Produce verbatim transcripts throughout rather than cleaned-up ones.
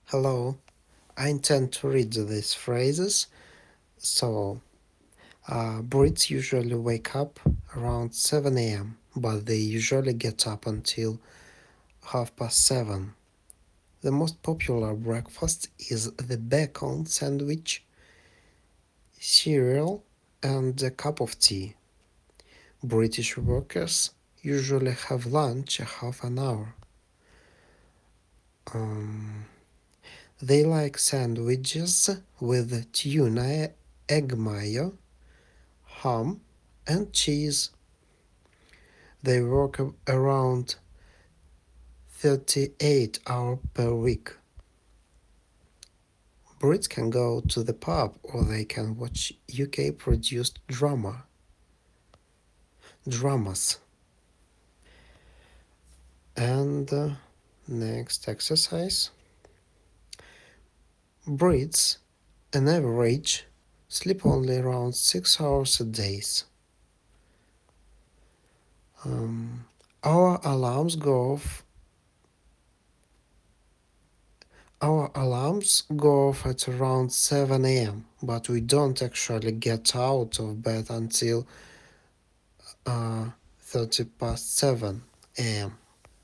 Hello, I intend to read these phrases. So, uh, Brits usually wake up around seven a m, but they usually get up until half past seven. The most popular breakfast is the bacon sandwich, cereal, and a cup of tea. British workers usually have lunch a half an hour. Um, they like sandwiches with tuna, egg mayo, ham, and cheese. They work around thirty-eight hours per week. Brits can go to the pub or they can watch U K produced drama dramas. And uh, next exercise. Brits, on average, sleep only around six hours a day. Um, our alarms go off Our alarms go off at around seven a m, but we don't actually get out of bed until uh, thirty past seven a m.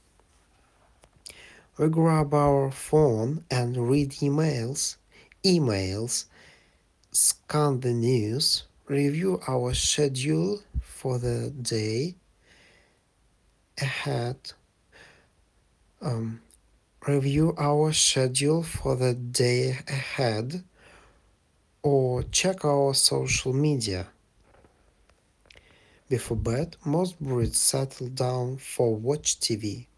We grab our phone and read emails, emails, scan the news, review our schedule for the day ahead, um, review our schedule for the day ahead, or check our social media. Before bed, most Brits settle down for watch T V.